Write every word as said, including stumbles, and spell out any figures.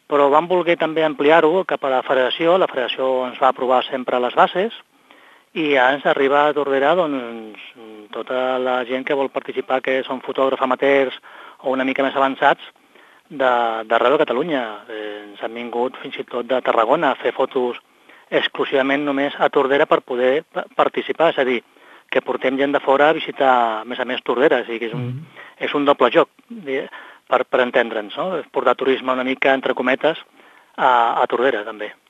però vam voler també ampliar-ho cap a la federació. La federació ens va aprovar sempre les bases i ja ens arriba a Tordera doncs, tota la gent que vol participar, que són fotògrafs amateurs o una mica més avançats, d'arreu de Catalunya. Eh, ens han vingut fins i tot de Tarragona a fer fotos exclusivament només a Tordera per poder participar, és a dir, que portem gent de fora a visitar, a més a més, Tordera, o sigui que és un, mm. és un doble joc, per, per entendre'ns, no? Portar turisme una mica, entre cometes, a, a Tordera, també.